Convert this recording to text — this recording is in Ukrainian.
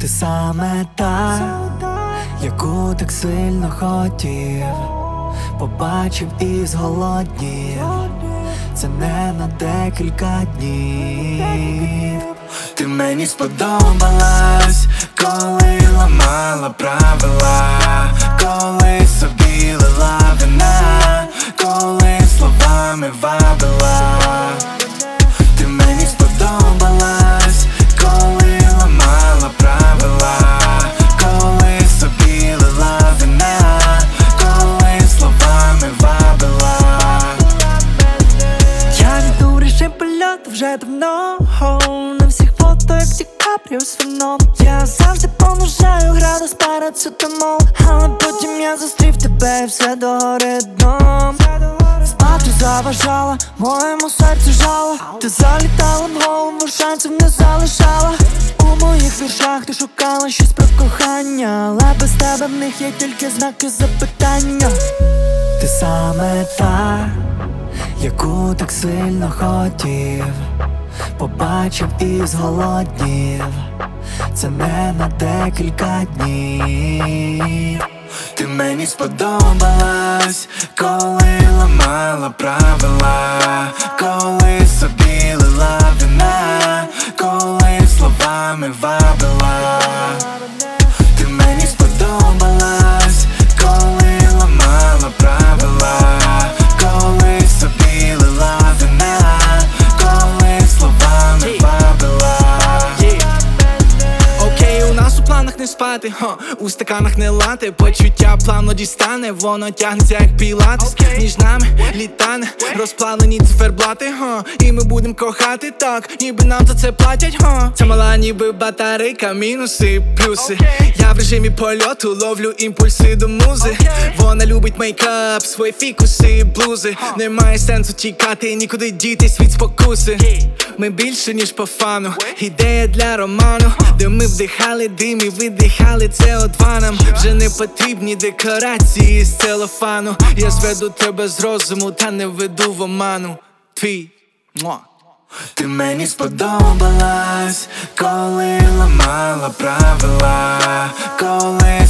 Ти саме та, яку так сильно хотів, побачив і зголоднів. Це не на декілька днів. Ти мені сподобалась, коли ламала правила, коли собі лила вина, коли словами вабила. Ти мені сподобалась, коли ламала правила, коли собі лила вина, коли словами вабила. Я йду в режим польоту вже давно. На всіх фото, як Ді Капріо з вином. Я завжди понижаю градус парацетамол, але потім я зустрів тебе і все догорить дном. Спати заважала, моєму серцю жало. Ти залітала в голову, шансів не залишала. У моїх віршах ти шукала щось про кохання, але без тебе в них є тільки знаки запитання. Ти саме та, яку так сильно хотів, побачив і зголоднів. Це не на декілька днів. Ти мені сподобалась, коли ламала правила, коли собі лила вина, коли словами вабила. Ти мені сподобалась, коли ламала правила, коли собі лила вина, коли словами вабила. Окей, у нас у планах не спати, у стаканах не лати. Почуття плавно дістане, воно тягнеться як пілатес. Між нами літане, розплавлені циферблати, і ми будем кохати так, ніби нам за це платять, Ця мала ніби батарейка, мінуси, плюси. Я в режимі польоту ловлю імпульси до музи. Вона любить мейкап, свої фікуси, блузи. Немає сенсу тікати, нікуди дітись від спокуси. Ми більше ніж по фану, ідея для роману, де ми вдихали дим і видихали CO2. Нам вже не потрібні декорації з целофану. Я зведу тебе з розуму, та не веду в оману. Твій муа. Ти мені сподобалась, коли ламала правила, коли